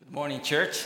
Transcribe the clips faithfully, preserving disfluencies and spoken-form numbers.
Good morning, church.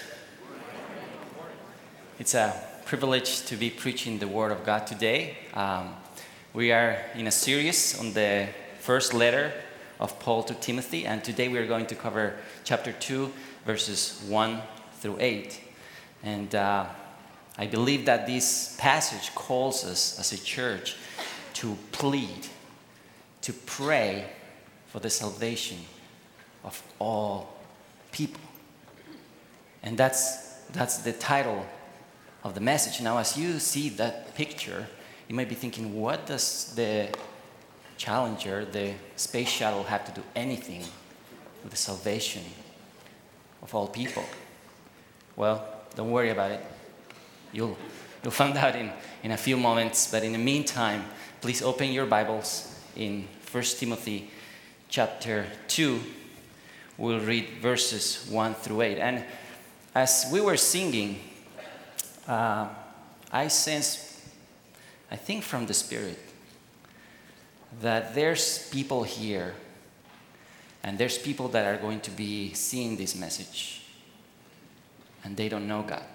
It's a privilege to be preaching the Word of God today. Um, we are in a series on the first letter of Paul to Timothy, and today we are going to cover chapter two, verses one through eight. And uh, I believe that this passage calls us as a church to plead, to pray for the salvation of all people. And that's that's the title of the message. Now, as you see that picture, you might be thinking, what does the Challenger, the space shuttle, have to do anything with the salvation of all people? Well, don't worry about it. You'll you'll find out in, in a few moments. But in the meantime, please open your Bibles in First Timothy chapter two. We'll read verses one through eight. And as we were singing, uh, I sensed, I think from the Spirit, that there's people here, and there's people that are going to be seeing this message, and they don't know God.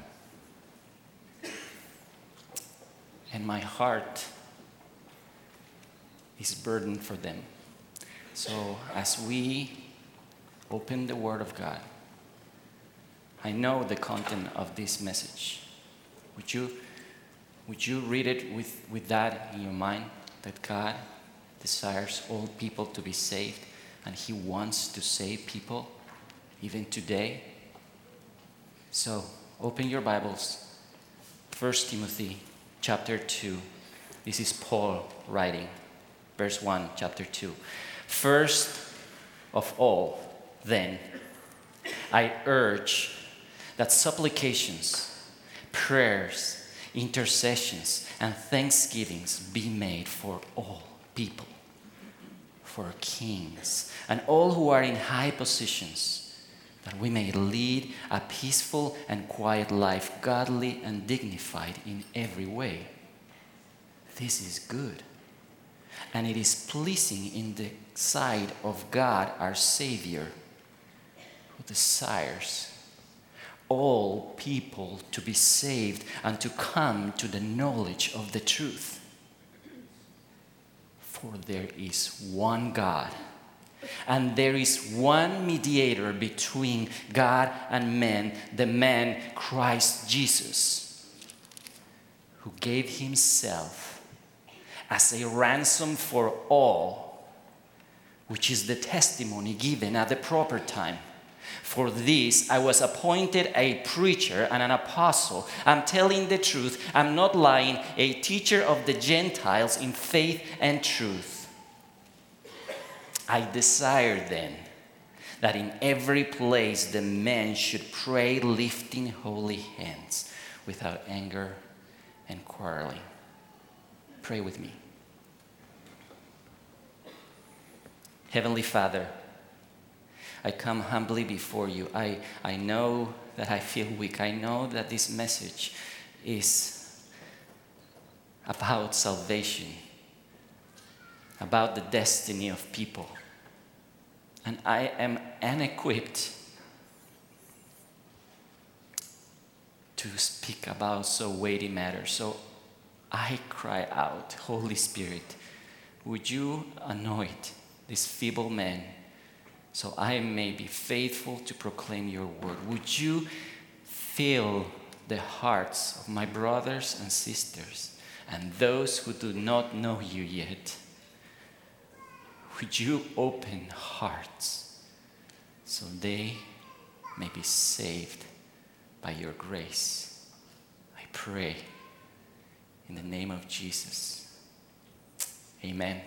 And my heart is burdened for them. So as we open the Word of God, I know the content of this message. Would you, would you read it with, with that in your mind, that God desires all people to be saved, and He wants to save people even today? So open your Bibles, First Timothy chapter two. This is Paul writing, verse one, chapter two. First of all, then, I urge that supplications, prayers, intercessions, and thanksgivings be made for all people, for kings, and all who are in high positions, that we may lead a peaceful and quiet life, godly and dignified in every way. This is good, and it is pleasing in the sight of God our Savior, who desires all people to be saved and to come to the knowledge of the truth. For there is one God, and there is one mediator between God and men, the man Christ Jesus, who gave himself as a ransom for all, which is the testimony given at the proper time. For this I was appointed a preacher and an apostle. I'm telling the truth. I'm not lying. A teacher of the Gentiles in faith and truth. I desire then that in every place the men should pray, lifting holy hands without anger and quarreling. Pray with me. Heavenly Father, I come humbly before you. I, I know that I feel weak. I know that this message is about salvation, about the destiny of people. And I am unequipped to speak about so weighty matters. So I cry out, Holy Spirit, would you anoint this feeble man, so I may be faithful to proclaim your word. Would you fill the hearts of my brothers and sisters and those who do not know you yet? Would you open hearts so they may be saved by your grace? I pray in the name of Jesus. Amen.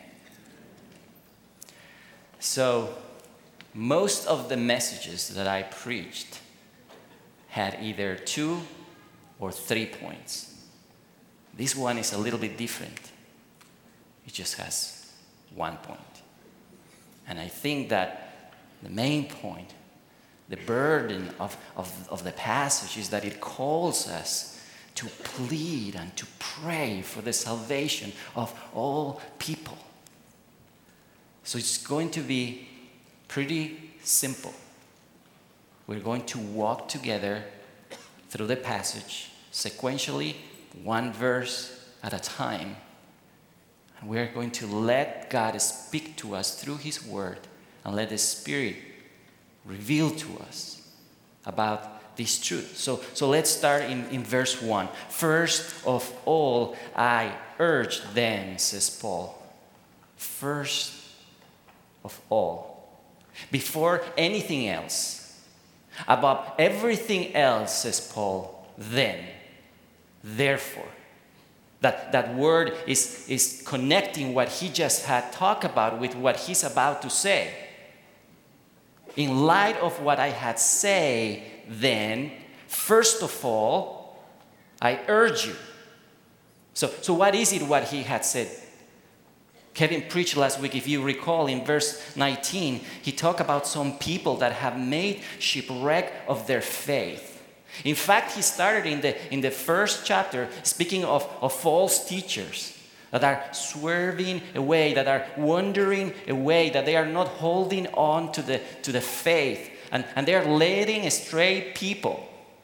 So, most of the messages that I preached had either two or three points. This one is a little bit different. It just has one point. And I think that the main point, the burden of, of, of the passage is that it calls us to plead and to pray for the salvation of all people. So it's going to be pretty simple. we're going to walk together through the passage sequentially, one verse at a time. And we're going to let God speak to us through His Word and let the Spirit reveal to us about this truth. So, so let's start in, in verse one. First of all, I urge them, says Paul. First of all. Before anything else. Above everything else, says Paul, then. Therefore. That, that word is, is connecting what he just had talked about with what he's about to say. In light of what I had say, then, first of all, I urge you. So, so what is it what he had said? Kevin preached last week, if you recall, in verse nineteen, he talked about some people that have made shipwreck of their faith. In fact, he started in the, in the first chapter speaking of, of false teachers that are swerving away, that are wandering away, that they are not holding on to the, to the faith, and, and they are leading astray people.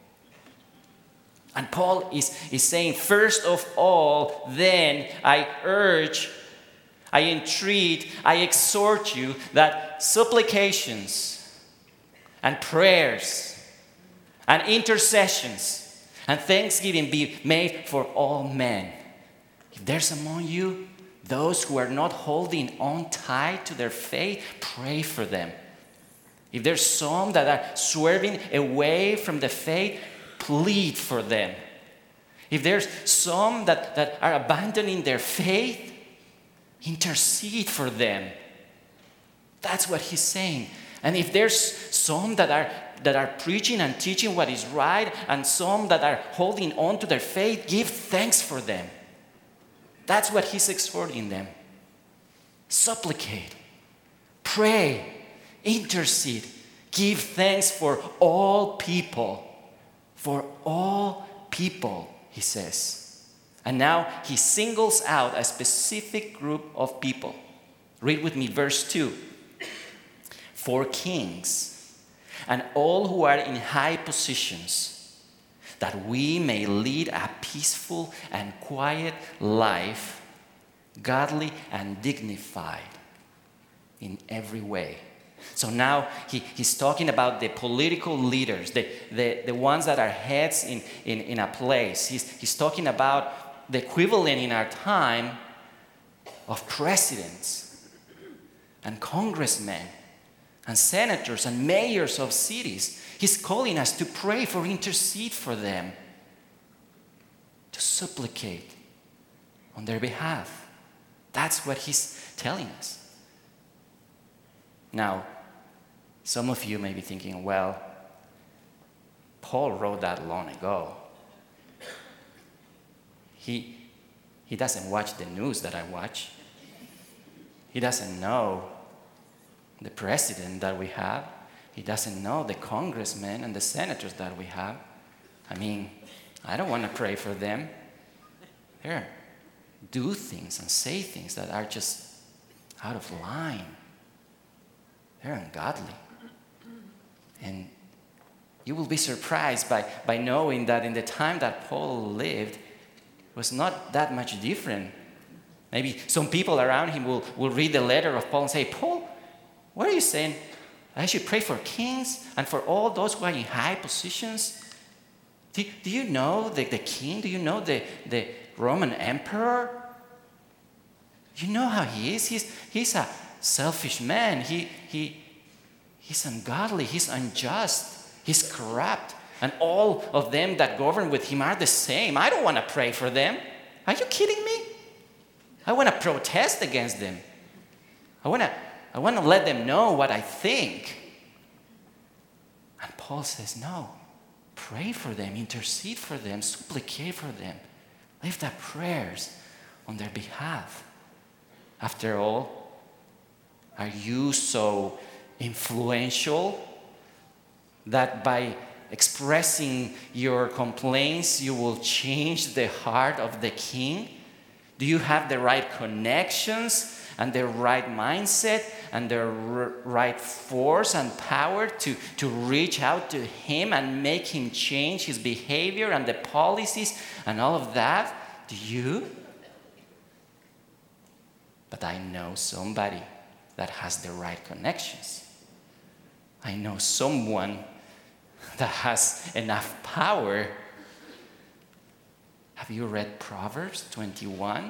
And Paul is, is saying, first of all, then I urge, I entreat, I exhort you that supplications and prayers and intercessions and thanksgiving be made for all men. If there's among you those who are not holding on tight to their faith, pray for them. If there's some that are swerving away from the faith, plead for them. If there's some that, that are abandoning their faith, intercede for them. That's what he's saying. And if there's some that are that are preaching and teaching what is right, and some that are holding on to their faith, give thanks for them. That's what he's exhorting them. Supplicate, pray, intercede, give thanks for all people. For all people, he says. And now he singles out a specific group of people. Read with me verse two. For kings and all who are in high positions, that we may lead a peaceful and quiet life, godly and dignified in every way. So now he, he's talking about the political leaders, the, the, the ones that are heads in, in, in a place. He's, he's talking about the equivalent in our time of presidents and congressmen and senators and mayors of cities. He's calling us to pray for, intercede for them, to supplicate on their behalf. That's what he's telling us. Now, some of you may be thinking, well, Paul wrote that long ago. He, he doesn't watch the news that I watch. He doesn't know the president that we have. He doesn't know the congressmen and the senators that we have. I mean, I don't want to pray for them. They do things and say things that are just out of line. They're ungodly. And you will be surprised by, by knowing that in the time that Paul lived, it was not that much different. Maybe some people around him will, will read the letter of Paul and say, Paul, what are you saying? I should pray for kings and for all those who are in high positions? Do, do you know the, the king? Do you know the, the Roman emperor? You know how he is? He's, he's a selfish man. He, he, he's ungodly. He's unjust. He's corrupt. And all of them that govern with him are the same. I don't want to pray for them. Are you kidding me? I want to protest against them. I want to I want to let them know what I think. And Paul says, no, pray for them, intercede for them, supplicate for them. Lift up prayers on their behalf. After all, are you so influential that by expressing your complaints, you will change the heart of the king? Do you have the right connections and their right mindset and their r- right force and power to, to reach out to him and make him change his behavior and the policies and all of that? Do you? But I know somebody that has the right connections. I know someone that has enough power. Have you read Proverbs twenty-one?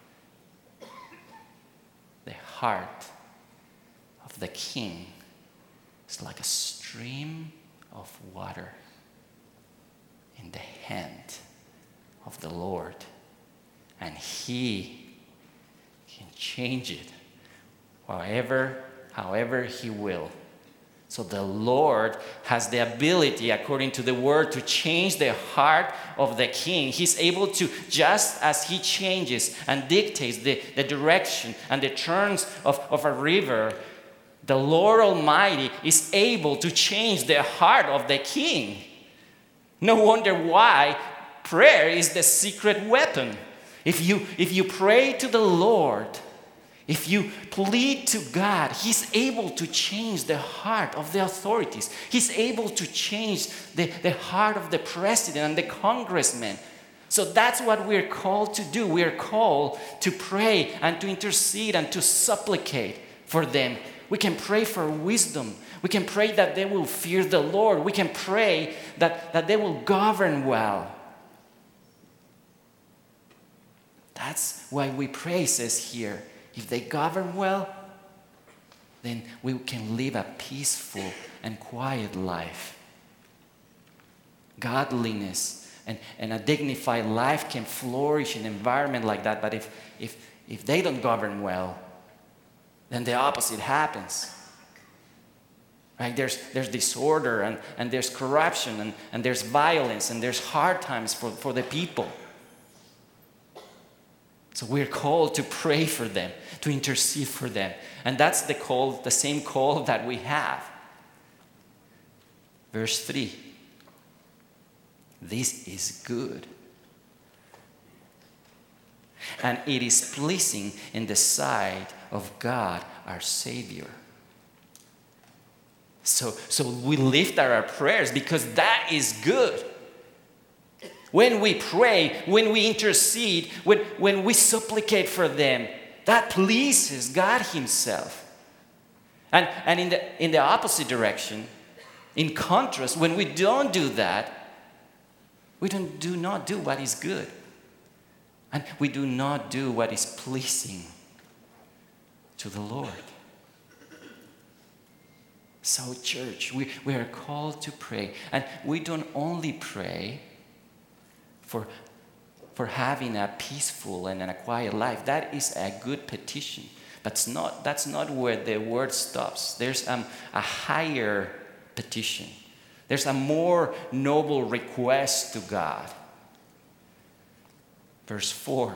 The heart of the king is like a stream of water in the hand of the Lord, and he can change it however, however he will. So the Lord has the ability, according to the word, to change the heart of the king. He's able to, just as he changes and dictates the, the direction and the turns of, of a river, the Lord Almighty is able to change the heart of the king. No wonder why prayer is the secret weapon. If you, if you pray to the Lord, if you plead to God, he's able to change the heart of the authorities. He's able to change the, the heart of the president and the congressman. So that's what we're called to do. We're called to pray and to intercede and to supplicate for them. We can pray for wisdom. We can pray that they will fear the Lord. We can pray that, that they will govern well. That's why we pray, says here. If they govern well, then we can live a peaceful and quiet life. Godliness and, and a dignified life can flourish in an environment like that. But if, if, if they don't govern well, then the opposite happens. Right? There's, there's disorder and, and there's corruption and, and there's violence and there's hard times for, for the people. So we're called to pray for them, to intercede for them. And that's the call, the same call that we have. Verse three. This is good. And it is pleasing in the sight of God, our Savior. So, so we lift our prayers because that is good. When we pray, when we intercede, when, when we supplicate for them, that pleases God himself. And, and in, the, in the opposite direction, in contrast, when we don't do that, we don't, do not do what is good. And we do not do what is pleasing to the Lord. So church, we, we are called to pray. And we don't only pray For, for having a peaceful and a quiet life. That is a good petition. But it's not, that's not where the word stops. There's um, a higher petition. There's a more noble request to God. Verse four.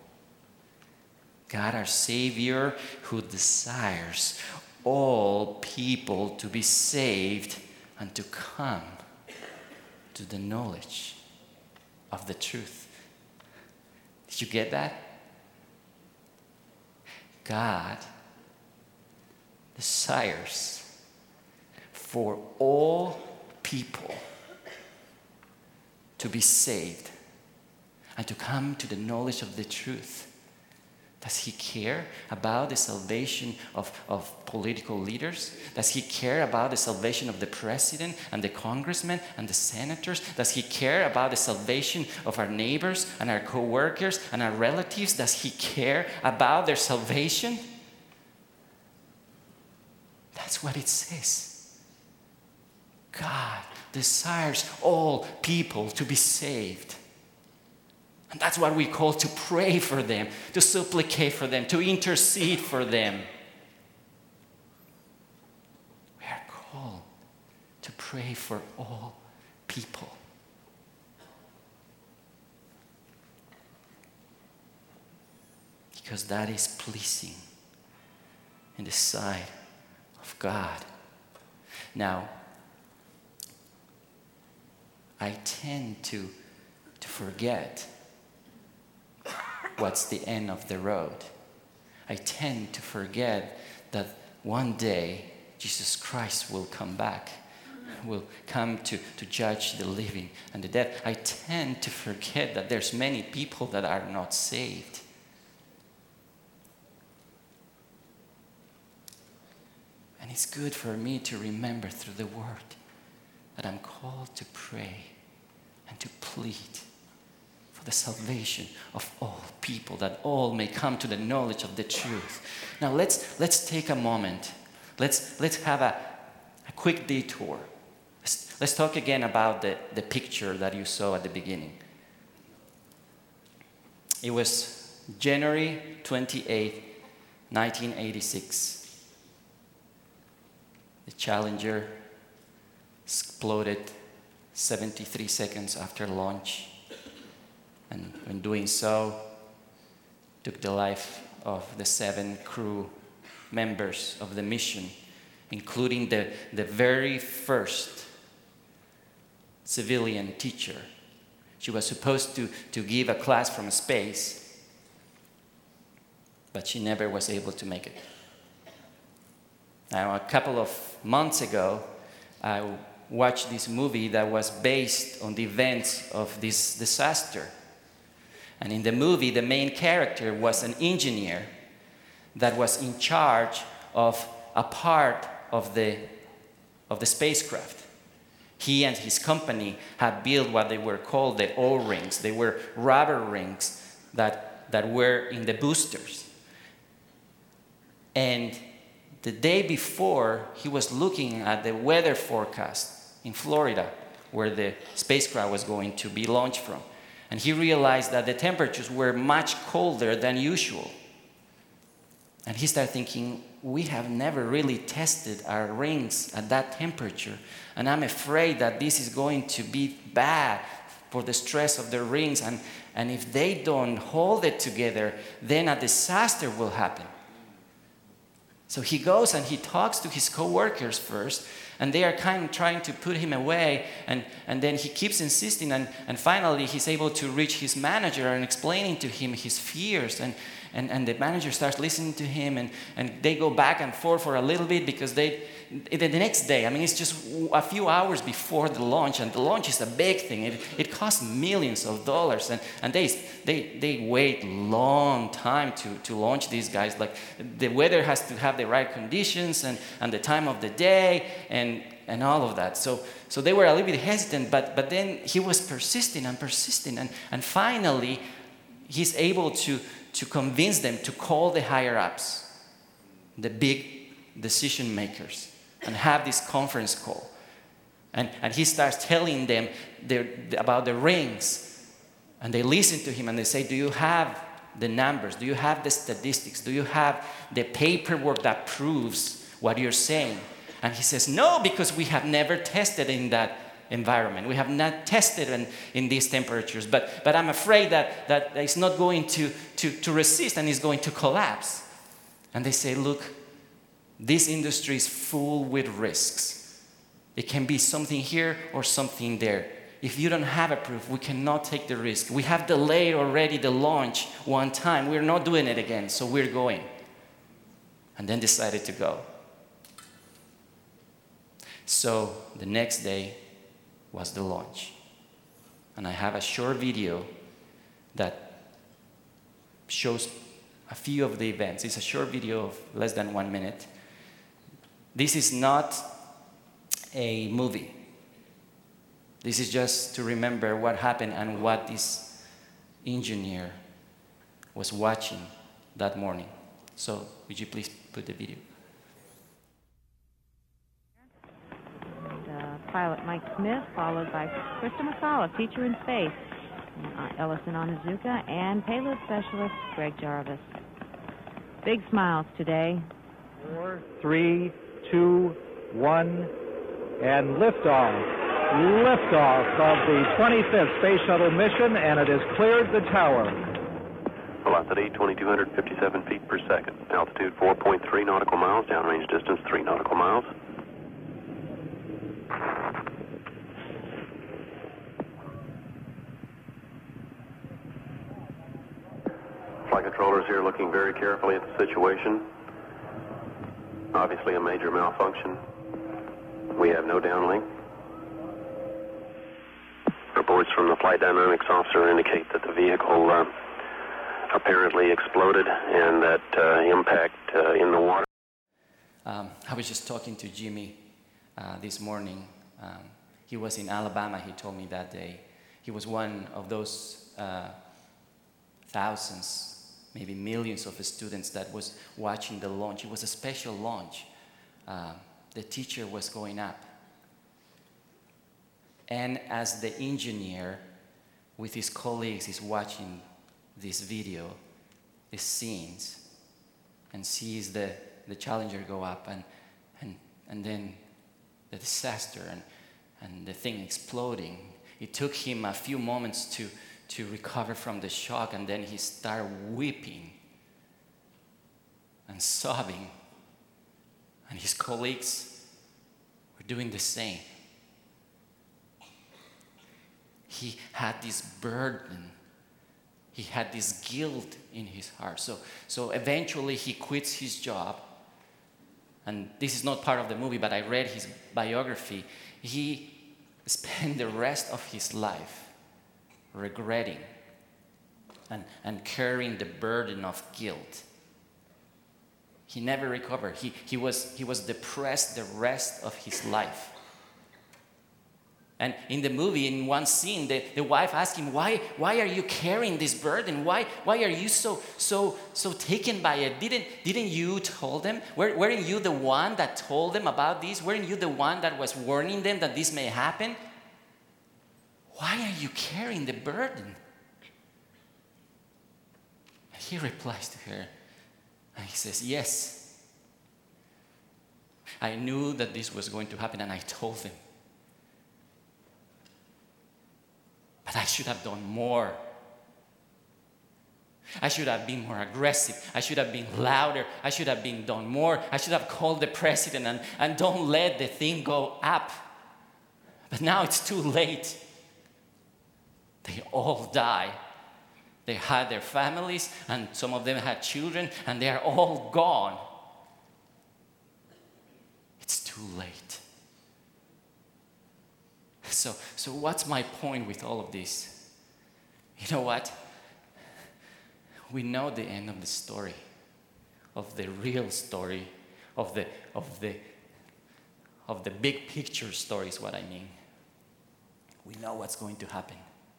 God our Savior, who desires all people to be saved and to come to the knowledge of the truth. Did you get that? God desires for all people to be saved and to come to the knowledge of the truth. Does he care about the salvation of, of political leaders? Does he care about the salvation of the president and the congressmen and the senators? Does he care about the salvation of our neighbors and our co-workers and our relatives? Does he care about their salvation? That's what it says. God desires all people to be saved. And that's what we call to pray for them, to supplicate for them, to intercede for them. We are called to pray for all people. Because that is pleasing in the sight of God. Now, I tend to, to forget what's the end of the road. I tend to forget that one day Jesus Christ will come back, will come to, to judge the living and the dead. I tend to forget that there's many people that are not saved. And it's good for me to remember through the Word that I'm called to pray and to plead for the salvation of all people, that all may come to the knowledge of the truth. Now let's let's take a moment. Let's let's have a, a quick detour. Let's, let's talk again about the, the picture that you saw at the beginning. It was January twenty-eighth, nineteen eighty-six. The Challenger exploded seventy-three seconds after launch, and when doing so, took the life of the seven crew members of the mission, including the, the very first civilian teacher. She was supposed to, to give a class from space, but she never was able to make it. Now, a couple of months ago, I watched this movie that was based on the events of this disaster. And in the movie, the main character was an engineer that was in charge of a part of the, of the spacecraft. He and his company had built what they were called the O-rings. They were rubber rings that, that were in the boosters. And the day before, he was looking at the weather forecast in Florida, where the spacecraft was going to be launched from. And he realized that the temperatures were much colder than usual. And he started thinking, we have never really tested our rings at that temperature. And I'm afraid that this is going to be bad for the stress of the rings. And, and if they don't hold it together, then a disaster will happen. So he goes and he talks to his co-workers first, and they are kind of trying to put him away, and, and then he keeps insisting, and, and finally he's able to reach his manager and explaining to him his fears, and, and, and the manager starts listening to him, and, and they go back and forth for a little bit because they, the next day, I mean, it's just a few hours before the launch, and the launch is a big thing. It, it costs millions of dollars, and, and they, they, they wait long time to, to launch these guys. Like, the weather has to have the right conditions, and, and the time of the day, and, and all of that. So, so they were a little bit hesitant, but, but then he was persisting and persisting, and, and finally, he's able to, to convince them to call the higher-ups, the big decision makers, and have this conference call. And, and he starts telling them their, about the rings. And they listen to him and they say, do you have the numbers? Do you have the statistics? Do you have the paperwork that proves what you're saying? And he says, no, because we have never tested in that environment. We have not tested in, in these temperatures. But, but I'm afraid that, that it's not going to, to, to resist and it's going to collapse. And they say, look, this industry is full with risks. It can be something here or something there. If you don't have a proof, we cannot take the risk. We have delayed already the launch one time. We're not doing it again, so we're going. And then decided to go. So the next day was the launch. And I have a short video that shows a few of the events. It's a short video of less than one minute. This is not a movie. This is just to remember what happened and what this engineer was watching that morning. So, would you please put the video? And, uh, pilot Mike Smith, followed by Krista McCullough, teacher in space, and, uh, Ellison Onizuka, and payload specialist Greg Jarvis. Big smiles today. Four, three, two, one, and liftoff. Liftoff of the twenty-fifth Space Shuttle mission, and it has cleared the tower. Velocity twenty-two fifty-seven feet per second. Altitude four point three nautical miles. Downrange distance three nautical miles. flight controllers here looking very carefully at the situation. Obviously a major malfunction. We have no downlink. Reports from the flight dynamics officer indicate that the vehicle uh, apparently exploded and that uh, impact uh, in the water. Um, I was just talking to Jimmy uh, this morning. Um, he was in Alabama, he told me that day. He was one of those uh, thousands, maybe millions of students that was watching the launch. It was a special launch. Uh, the teacher was going up. And as the engineer with his colleagues is watching this video, these scenes, and sees the, the Challenger go up and, and, and then the disaster and, and the thing exploding, it took him a few moments to, to recover from the shock, and then he started weeping and sobbing. And his colleagues were doing the same. He had this burden. He had this guilt in his heart. So, so eventually he quits his job. And this is not part of the movie, but I read his biography. He spent the rest of his life regretting and, and carrying the burden of guilt. He never recovered. He, he, was, he was depressed the rest of his life. And in the movie, in one scene, the, the wife asked him, why, why are you carrying this burden? Why, why are you so, so, so taken by it? Didn't, didn't you tell them? Were, weren't you the one that told them about this? Weren't you the one that was warning them that this may happen? Why are you carrying the burden? And he replies to her, and he says, yes. I knew that this was going to happen, and I told them. But I should have done more. I should have been more aggressive. I should have been louder. I should have been done more. I should have called the president and, and don't let the thing go up. But now it's too late. They all die. They had their families, and some of them had children, and they are all gone. It's too late. So, so what's my point with all of this? You know what? We know the end of the story, of the real story, of the, of the, of the big picture story is what I mean. We know what's going to happen.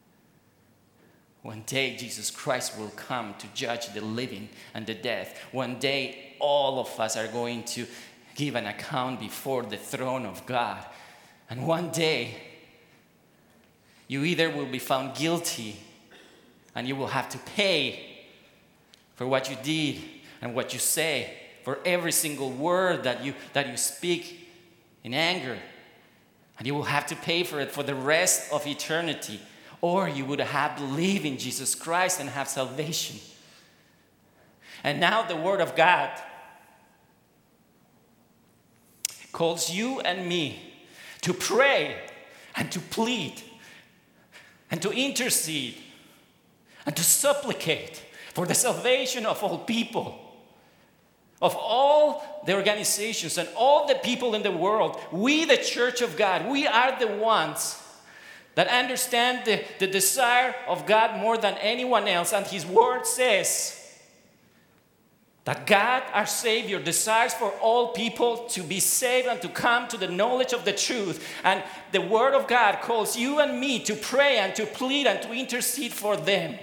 One day, Jesus Christ will come to judge the living and the dead. One day, all of us are going to give an account before the throne of God. And one day, you either will be found guilty and you will have to pay for what you did and what you say, for every single word that you, that you speak in anger. And you will have to pay for it for the rest of eternity. Or you would have believed in Jesus Christ and have salvation. And now the Word of God calls you and me to pray and to plead and to intercede and to supplicate for the salvation of all people, of all the organizations and all the people in the world. We, the Church of God, we are the ones that understand the, the desire of God more than anyone else. And His Word says that God, our Savior, desires for all people to be saved and to come to the knowledge of the truth. And the Word of God calls you and me to pray and to plead and to intercede for them,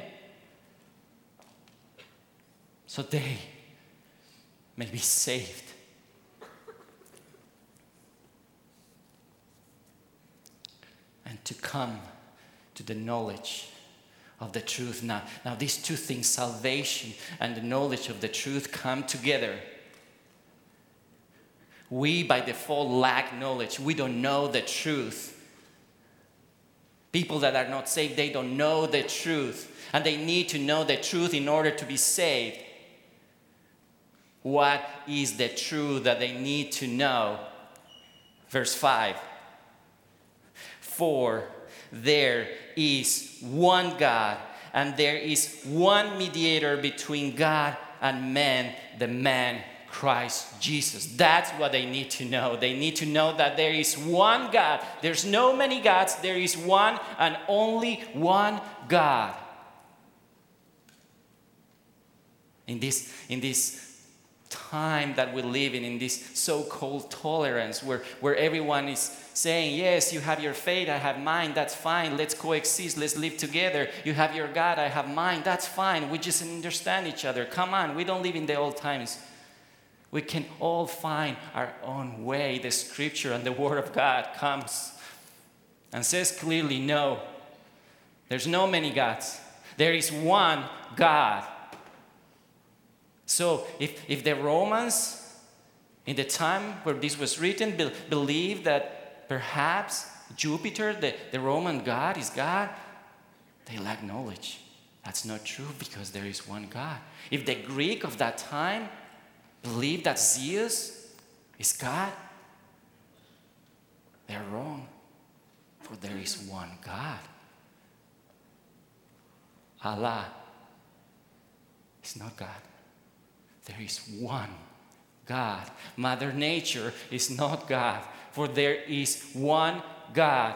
so they may be saved. And to come to the knowledge of the truth. Now, now these two things, salvation and the knowledge of the truth, come together. We by default lack knowledge. We don't know the truth. People that are not saved, they don't know the truth. And they need to know the truth in order to be saved. What is the truth that they need to know? Verse five. For there is one God and there is one mediator between God and man, the man Christ Jesus. That's what they need to know. They need to know that there is one God. There's no many gods. There is one and only one God. In this, in this time that we live in, in this so-called tolerance, where, where everyone is saying, yes, you have your faith, I have mine, that's fine, let's coexist, let's live together. You have your God, I have mine, that's fine, we just understand each other. Come on, we don't live in the old times. We can all find our own way. The scripture and the word of God comes and says clearly, no, there's no many gods. There is one God. So if, if the Romans, in the time where this was written, be, believed that perhaps Jupiter, the, the Roman god, is God, they lack knowledge. That's not true, because there is one God. If the Greek of that time believed that Zeus is God, they're wrong, for there is one God. Allah is not God. There is one God. Mother Nature is not God, for there is one God.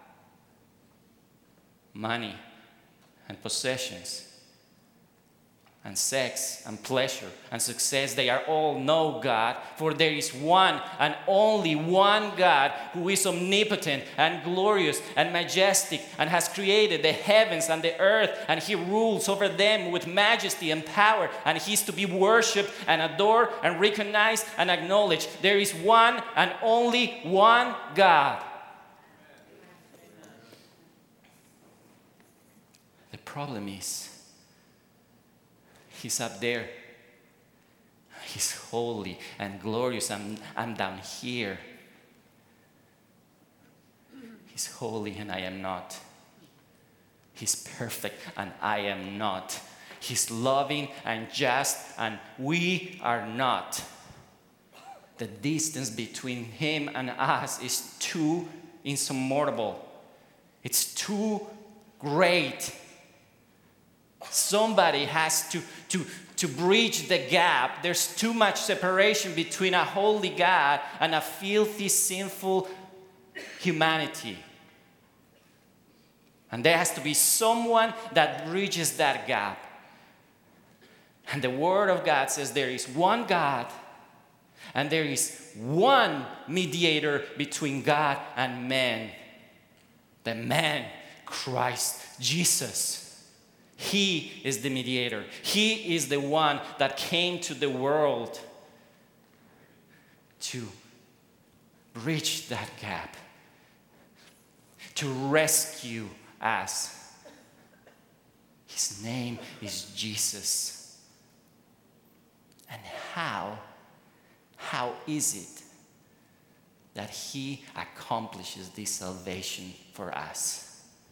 Money and possessions and sex and pleasure and success, they are all no God, for there is one and only one God who is omnipotent and glorious and majestic and has created the heavens and the earth, and he rules over them with majesty and power, and he is to be worshipped and adored and recognized and acknowledged. There is one and only one God. The problem is, he's up there. He's holy and glorious. I'm, I'm down here. He's holy and I am not. He's perfect and I am not. He's loving and just and we are not. The distance between him and us is too insurmountable. It's too great. Somebody has to, to, to bridge the gap. There's too much separation between a holy God and a filthy, sinful humanity. And there has to be someone that bridges that gap. And the Word of God says there is one God and there is one mediator between God and man. The man, Christ Jesus. He is the mediator. He is the one that came to the world to bridge that gap, to rescue us. His name is Jesus. And how, how is it that he accomplishes this salvation for us?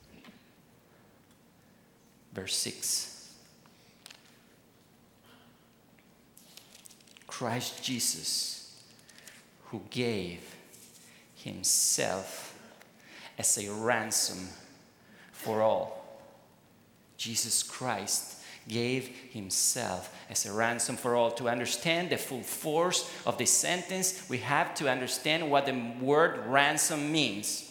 Verse six. Christ Jesus, who gave himself as a ransom for all. Jesus Christ gave himself as a ransom for all. To understand the full force of this sentence, we have to understand what the word ransom means.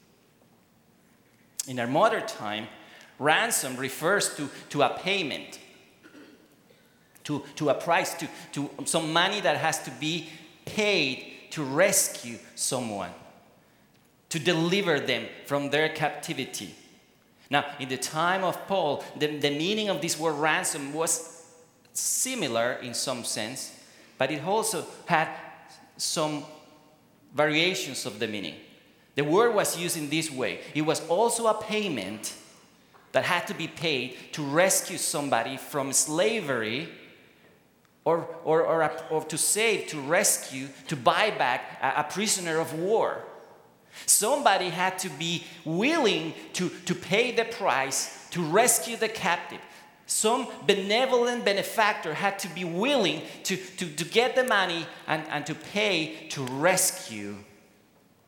In our modern time, ransom refers to, to a payment, to, to a price, to, to some money that has to be paid to rescue someone, to deliver them from their captivity. Now, in the time of Paul, the, the meaning of this word ransom was similar in some sense, but it also had some variations of the meaning. The word was used in this way. It was also a payment that had to be paid to rescue somebody from slavery, or, or, or, a, or to save, to rescue, to buy back a, a prisoner of war. Somebody had to be willing to, to pay the price to rescue the captive. Some benevolent benefactor had to be willing to, to, to get the money and, and to pay to rescue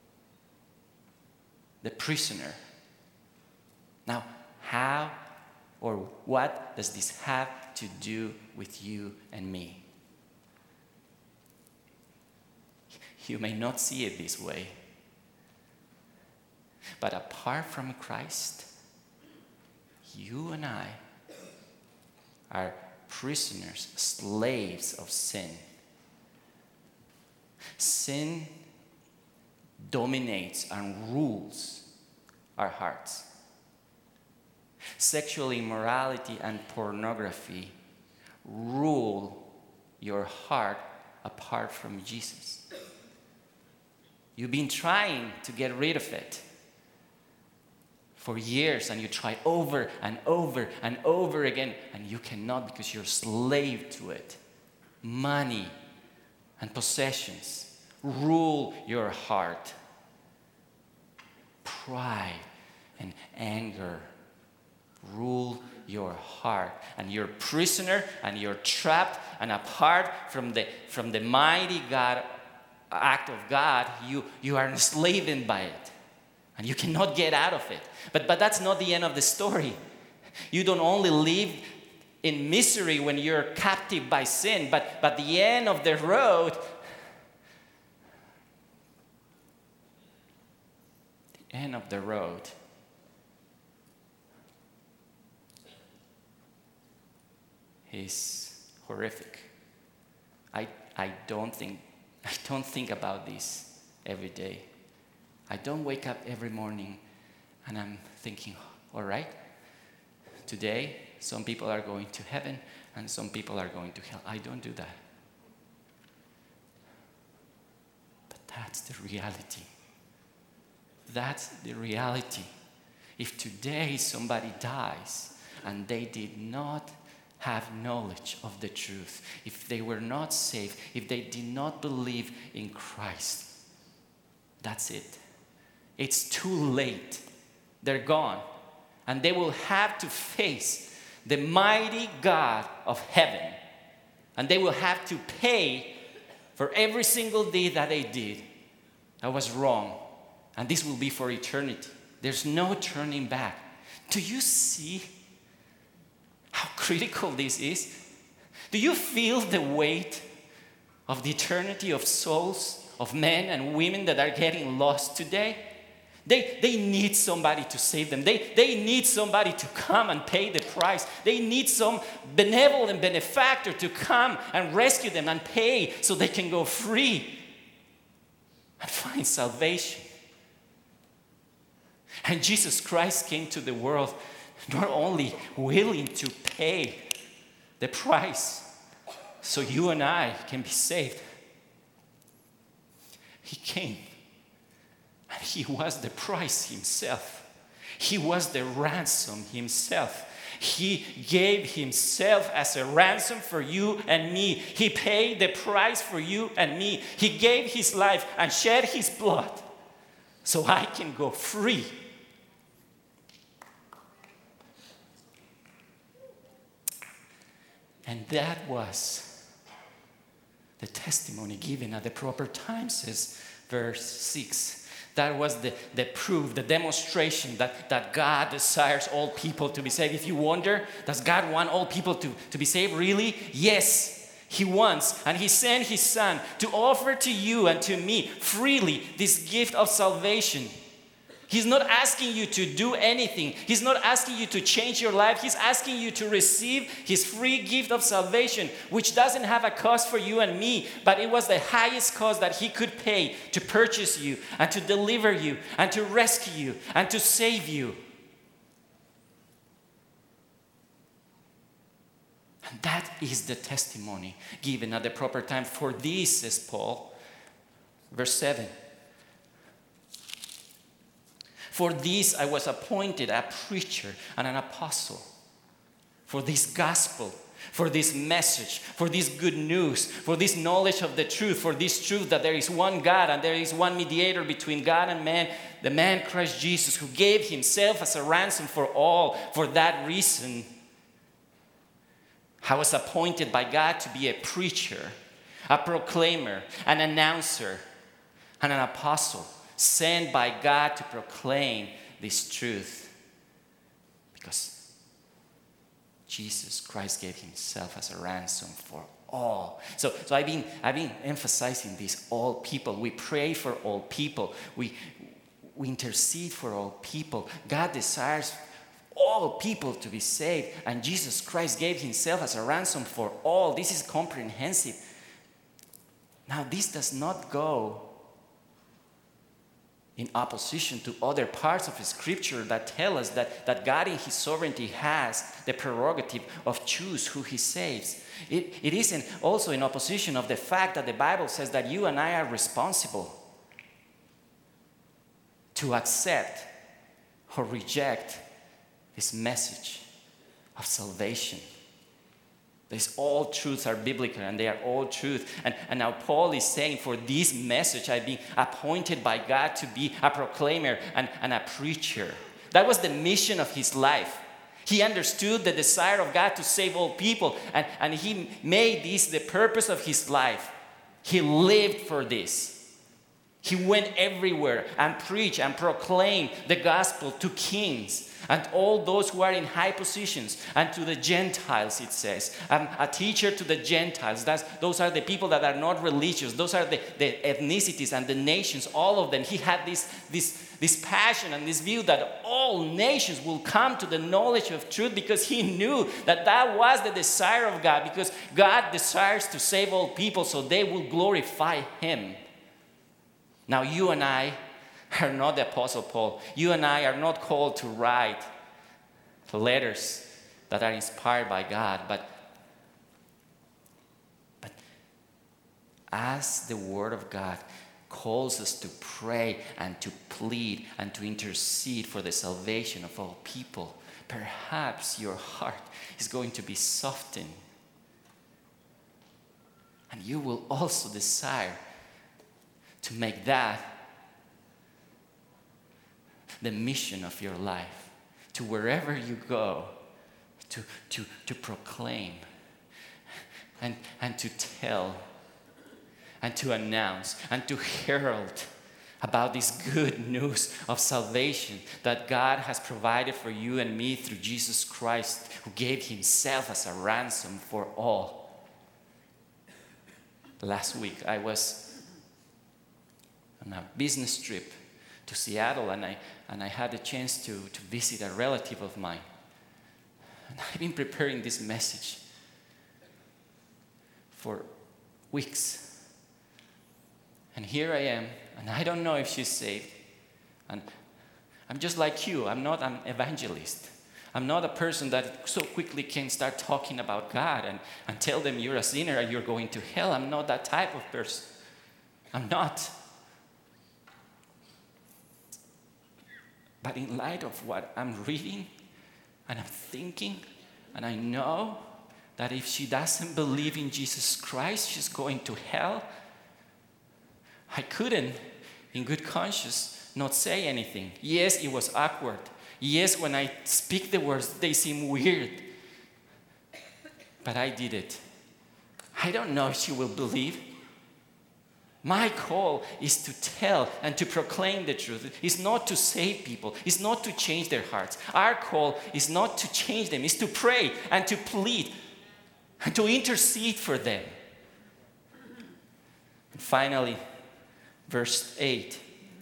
the prisoner. Now, how Or what does this have to do with you and me? You may not see it this way, but apart from Christ, you and I are prisoners, slaves of sin. Sin dominates and rules our hearts. Sexual immorality and pornography rule your heart apart from Jesus. You've been trying to get rid of it for years, and you try over and over and over again, and you cannot because you're a slave to it. Money and possessions rule your heart. Pride and anger rule your heart, and you're a prisoner, and you're trapped, and apart from the from the mighty God act of God, you you are enslaved by it, and you cannot get out of it. But but that's not the end of the story. You don't only live in misery when you're captive by sin, but but the end of the road, the end of the road is horrific. I I don't think I don't think about this every day. I don't wake up every morning and I'm thinking, all right, today some people are going to heaven and some people are going to hell. I don't do that. But that's the reality. That's the reality. If today somebody dies and they did not have knowledge of the truth, if they were not saved, if they did not believe in Christ, that's it. It's too late. They're gone. And they will have to face the mighty God of heaven. And they will have to pay for every single deed that they did that was wrong. And this will be for eternity. There's no turning back. Do you see how critical this is? Do you feel the weight of the eternity of souls, of men and women that are getting lost today? They, they need somebody to save them. They, they need somebody to come and pay the price. They need some benevolent benefactor to come and rescue them and pay so they can go free and find salvation. And Jesus Christ came to the world not only willing to pay the price so you and I can be saved. He came and he was the price himself. He was the ransom himself. He gave himself as a ransom for you and me. He paid the price for you and me. He gave his life and shed his blood so I can go free. And that was the testimony given at the proper time, says verse six. That was the, the proof, the demonstration that, that God desires all people to be saved. If you wonder, does God want all people to, to be saved? Really? Yes, he wants. And he sent his son to offer to you and to me freely this gift of salvation. He's not asking you to do anything. He's not asking you to change your life. He's asking you to receive his free gift of salvation, which doesn't have a cost for you and me, but it was the highest cost that he could pay to purchase you and to deliver you and to rescue you and to save you. And that is the testimony given at the proper time. For this, says Paul, verse seven. For this I was appointed a preacher and an apostle. For this gospel, for this message, for this good news, for this knowledge of the truth, for this truth that there is one God and there is one mediator between God and man, the man Christ Jesus, who gave himself as a ransom for all. For that reason, I was appointed by God to be a preacher, a proclaimer, an announcer, and an apostle, sent by God to proclaim this truth. Because Jesus Christ gave himself as a ransom for all. So, so I've been, I've been emphasizing this, all people. We pray for all people. We, we intercede for all people. God desires all people to be saved, and Jesus Christ gave himself as a ransom for all. This is comprehensive. Now, this does not go in opposition to other parts of the Scripture that tell us that, that God in his sovereignty has the prerogative of choose who he saves. It, it isn't also in opposition of the fact that the Bible says that you and I are responsible to accept or reject this message of salvation. These all truths are biblical, and they are all truth. And, and now Paul is saying, for this message I've been appointed by God to be a proclaimer and, and a preacher. That was the mission of his life. He understood the desire of God to save all people, and, and he made this the purpose of his life. He lived for this. He went everywhere and preached and proclaimed the gospel to kings and all those who are in high positions, and to the Gentiles, it says. Um, a teacher to the Gentiles. That's, those are the people that are not religious. Those are the, the ethnicities and the nations, all of them. He had this, this, this passion and this view that all nations will come to the knowledge of truth, because he knew that that was the desire of God, because God desires to save all people so they will glorify him. Now, you and I are not the Apostle Paul. You and I are not called to write letters that are inspired by God, but, but as the Word of God calls us to pray and to plead and to intercede for the salvation of all people, perhaps your heart is going to be softened. And you will also desire to make that the mission of your life, to wherever you go, to, to, to proclaim and, and to tell and to announce and to herald about this good news of salvation that God has provided for you and me through Jesus Christ, who gave himself as a ransom for all. Last week I was on a business trip to Seattle, and I and I had a chance to, to visit a relative of mine. And I've been preparing this message for weeks. And here I am, and I don't know if she's saved. And I'm just like you. I'm not an evangelist. I'm not a person that so quickly can start talking about God and, and tell them you're a sinner and you're going to hell. I'm not that type of person. I'm not. But in light of what I'm reading and I'm thinking, and I know that if she doesn't believe in Jesus Christ, she's going to hell, I couldn't, in good conscience, not say anything. Yes, it was awkward. Yes, when I speak the words, they seem weird. But I did it. I don't know if she will believe. My call is to tell and to proclaim the truth. It's not to save people. It's not to change their hearts. Our call is not to change them. It's to pray and to plead and to intercede for them. And finally, verse eight.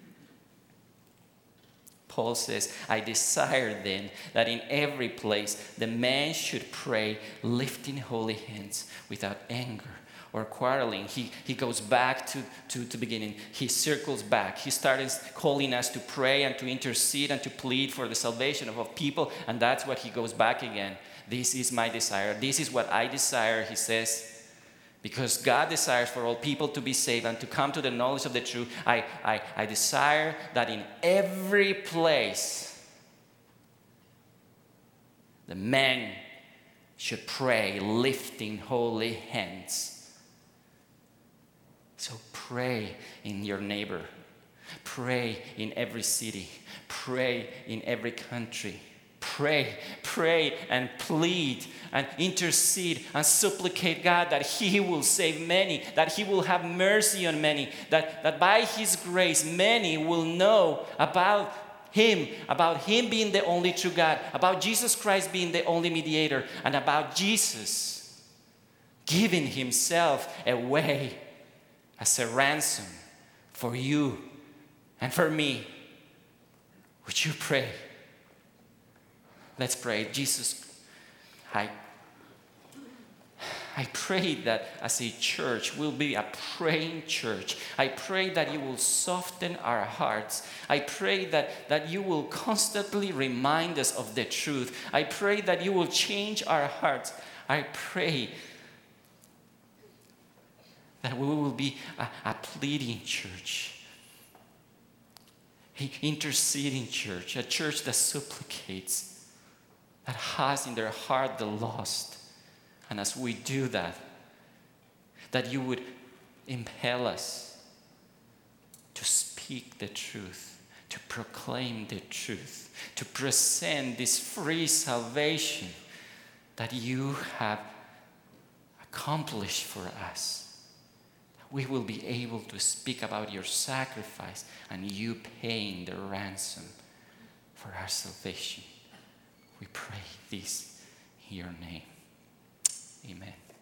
Paul says, I desire then that in every place the man should pray, lifting holy hands without anger or quarreling. He, he goes back to, to, to the beginning. He circles back. He starts calling us to pray and to intercede and to plead for the salvation of all people. And that's what he goes back again. This is my desire. This is what I desire, he says. Because God desires for all people to be saved and to come to the knowledge of the truth. I, I, I desire that in every place the men should pray, lifting holy hands. So pray in your neighbor. Pray in every city. Pray in every country. Pray, pray and plead and intercede and supplicate God that he will save many, that he will have mercy on many, that, that by his grace many will know about Him, about Him being the only true God, about Jesus Christ being the only mediator, and about Jesus giving Himself away as a ransom for you and for me. Would you pray? Let's pray. Jesus, I I pray that as a church, we'll be a praying church. I pray that you will soften our hearts. I pray that, that you will constantly remind us of the truth. I pray that you will change our hearts. I pray that we will be a, a pleading church, an interceding church, a church that supplicates, that has in their heart the lost. And as we do that, that you would impel us to speak the truth, to proclaim the truth, to present this free salvation that you have accomplished for us. We will be able to speak about your sacrifice and you paying the ransom for our salvation. We pray this in your name. Amen.